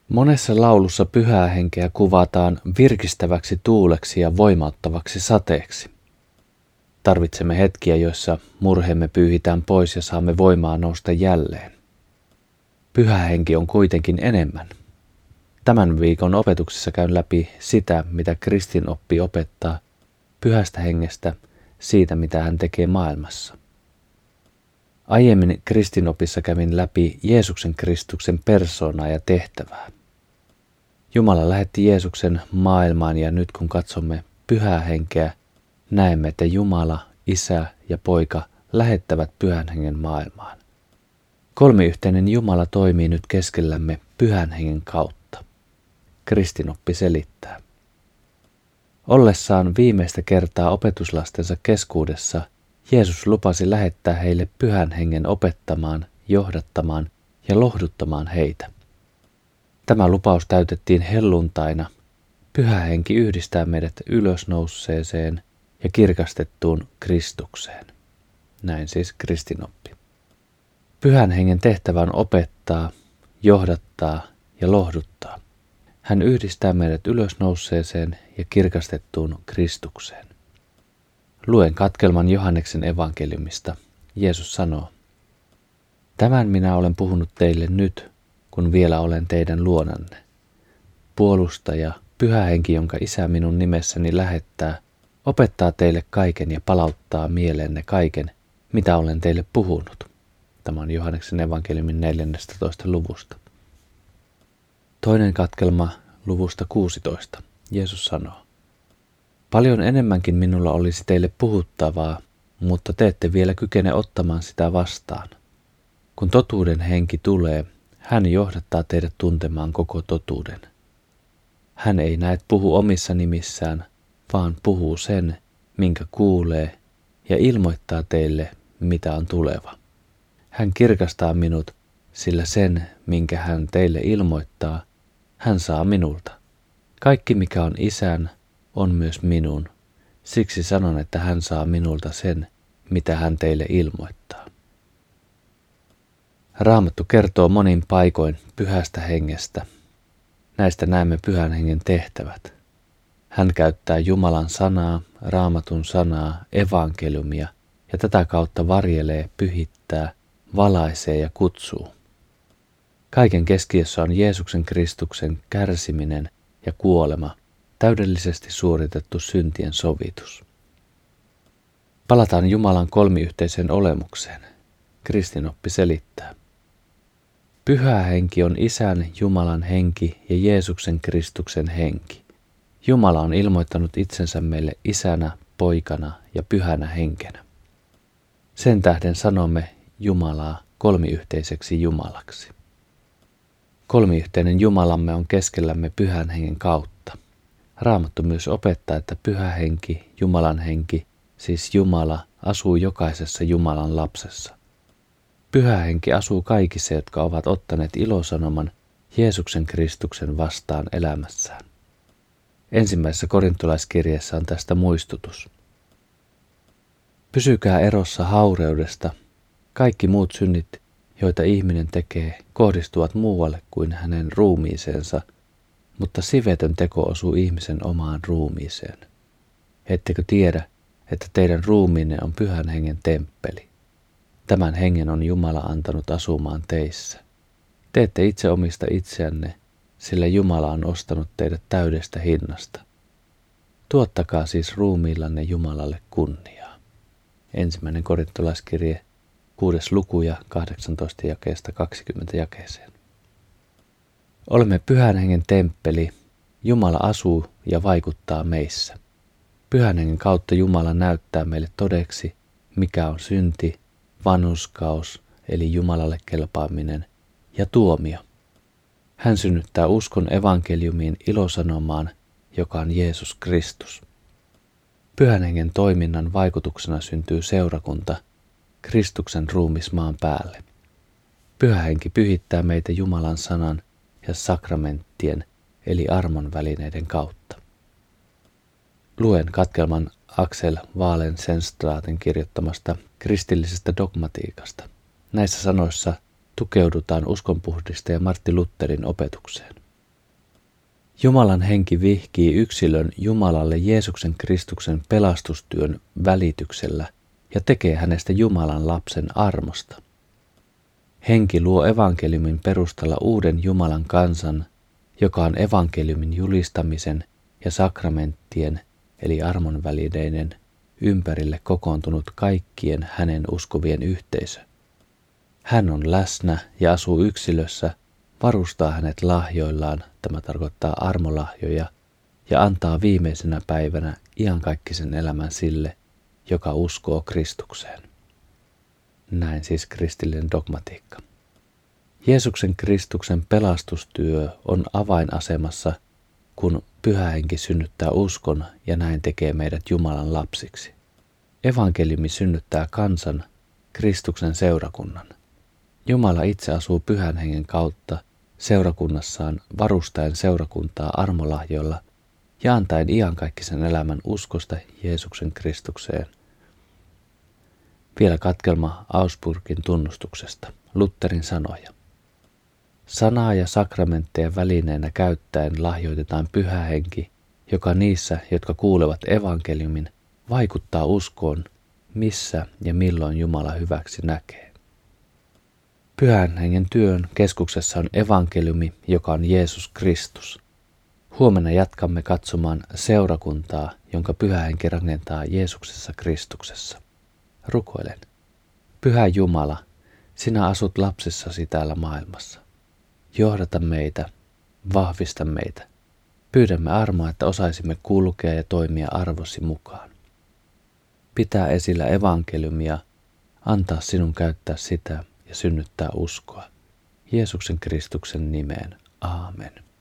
Monessa laulussa pyhää henkeä kuvataan virkistäväksi tuuleksi ja voimauttavaksi sateeksi. Tarvitsemme hetkiä, joissa murheemme pyyhitään pois ja saamme voimaa nousta jälleen. Pyhä henki on kuitenkin enemmän. Tämän viikon opetuksessa käyn läpi sitä, mitä kristinoppi opettaa pyhästä hengestä, siitä mitä hän tekee maailmassa. Aiemmin kristinopissa kävin läpi Jeesuksen Kristuksen persoonaa ja tehtävää. Jumala lähetti Jeesuksen maailmaan ja nyt kun katsomme pyhää henkeä, näemme, että Jumala, Isä ja Poika lähettävät pyhän hengen maailmaan. Kolmiyhteinen Jumala toimii nyt keskellämme pyhän hengen kautta. Kristinoppi selittää. Ollessaan viimeistä kertaa opetuslastensa keskuudessa Jeesus lupasi lähettää heille pyhän hengen opettamaan, johdattamaan ja lohduttamaan heitä. Tämä lupaus täytettiin helluntaina. Pyhä henki yhdistää meidät ylösnousseeseen ja kirkastettuun Kristukseen. Näin siis kristinoppi. Pyhän hengen tehtävä on opettaa, johdattaa ja lohduttaa. Hän yhdistää meidät ylösnousseeseen ja kirkastettuun Kristukseen. Luen katkelman Johanneksen evankeliumista. Jeesus sanoo, tämän minä olen puhunut teille nyt, kun vielä olen teidän luonanne. Puolustaja, Pyhä Henki, jonka Isä minun nimessäni lähettää, opettaa teille kaiken ja palauttaa mieleenne kaiken, mitä olen teille puhunut. Tämä on Johanneksen evankeliumin 14. luvusta. Toinen katkelma luvusta 16. Jeesus sanoo, paljon enemmänkin minulla olisi teille puhuttavaa, mutta te ette vielä kykene ottamaan sitä vastaan. Kun totuuden henki tulee, hän johdattaa teidät tuntemaan koko totuuden. Hän ei näet puhu omissa nimissään, vaan puhuu sen, minkä kuulee, ja ilmoittaa teille, mitä on tuleva. Hän kirkastaa minut, sillä sen, minkä hän teille ilmoittaa, hän saa minulta. Kaikki, mikä on Isän, on myös minun. Siksi sanon, että hän saa minulta sen, mitä hän teille ilmoittaa. Raamattu kertoo monin paikoin pyhästä hengestä. Näistä näemme pyhän hengen tehtävät. Hän käyttää Jumalan sanaa, Raamatun sanaa, evankeliumia ja tätä kautta varjelee, pyhittää, valaisee ja kutsuu. Kaiken keskiössä on Jeesuksen Kristuksen kärsiminen ja kuolema, täydellisesti suoritettu syntien sovitus. Palataan Jumalan kolmiyhteiseen olemukseen. Kristinoppi selittää. Pyhä henki on Isän Jumalan henki ja Jeesuksen Kristuksen henki. Jumala on ilmoittanut itsensä meille Isänä, Poikana ja Pyhänä henkenä. Sen tähden sanomme Jumalaa kolmiyhteiseksi Jumalaksi. Kolmiyhteinen Jumalamme on keskellämme Pyhän hengen kautta. Raamattu myös opettaa, että Pyhä henki, Jumalan henki, siis Jumala, asuu jokaisessa Jumalan lapsessa. Pyhä henki asuu kaikissa, jotka ovat ottaneet ilosanoman Jeesuksen Kristuksen vastaan elämässään. Ensimmäisessä korintolaiskirjeessä on tästä muistutus. Pysykää erossa haureudesta. Kaikki muut synnit, joita ihminen tekee, kohdistuvat muualle kuin hänen ruumiiseensa, mutta sivetön teko osuu ihmisen omaan ruumiiseen. Ettekö tiedä, että teidän ruumiinne on Pyhän hengen temppeli? Tämän hengen on Jumala antanut asumaan teissä. Te ette itse omista itseänne, sillä Jumala on ostanut teidät täydestä hinnasta. Tuottakaa siis ruumiillanne Jumalalle kunniaa. Ensimmäinen korintolaiskirje, 6. luku ja 18 jakeesta 20 jakeeseen. Olemme Pyhän hengen temppeli. Jumala asuu ja vaikuttaa meissä. Pyhän hengen kautta Jumala näyttää meille todeksi, mikä on synti, vanhurskaus eli Jumalalle kelpaaminen ja tuomio. Hän synnyttää uskon evankeliumiin ilosanomaan, joka on Jeesus Kristus. Pyhän hengen toiminnan vaikutuksena syntyy seurakunta, Kristuksen ruumis maan päälle. Pyhä henki pyhittää meitä Jumalan sanan ja sakramenttien eli armon välineiden kautta. Luen katkelman Axel Walensenstraatin kirjoittamasta kristillisestä dogmatiikasta. Näissä sanoissa tukeudutaan uskonpuhdistaja Martti Lutherin opetukseen. Jumalan henki vihkii yksilön Jumalalle Jeesuksen Kristuksen pelastustyön välityksellä ja tekee hänestä Jumalan lapsen armosta. Henki luo evankeliumin perustalla uuden Jumalan kansan, joka on evankeliumin julistamisen ja sakramenttien eli armonvälineiden ympärille kokoontunut kaikkien hänen uskovien yhteisö. Hän on läsnä ja asuu yksilössä, varustaa hänet lahjoillaan, tämä tarkoittaa armolahjoja, ja antaa viimeisenä päivänä iankaikkisen elämän sille, joka uskoo Kristukseen. Näin siis kristillinen dogmatiikka. Jeesuksen Kristuksen pelastustyö on avainasemassa, kun Pyhä Henki synnyttää uskon ja näin tekee meidät Jumalan lapsiksi. Evankeliumi synnyttää kansan, Kristuksen seurakunnan. Jumala itse asuu Pyhän Hengen kautta seurakunnassaan varustaen seurakuntaa armolahjoilla ja antaen iankaikkisen elämän uskosta Jeesuksen Kristukseen. Vielä katkelma Augsburgin tunnustuksesta, Lutherin sanoja. Sanaa ja sakramentteja välineenä käyttäen lahjoitetaan Pyhä Henki, joka niissä, jotka kuulevat evankeliumin, vaikuttaa uskoon, missä ja milloin Jumala hyväksi näkee. Pyhän Hengen työn keskuksessa on evankeliumi, joka on Jeesus Kristus. Huomenna jatkamme katsomaan seurakuntaa, jonka Pyhä Henki rakentaa Jeesuksessa Kristuksessa. Rukoilen. Pyhä Jumala, sinä asut lapsissasi täällä maailmassa. Johdata meitä, vahvista meitä. Pyydämme armoa, että osaisimme kulkea ja toimia arvosi mukaan. Pitää esillä evankeliumia, antaa sinun käyttää sitä ja synnyttää uskoa. Jeesuksen Kristuksen nimeen. Aamen.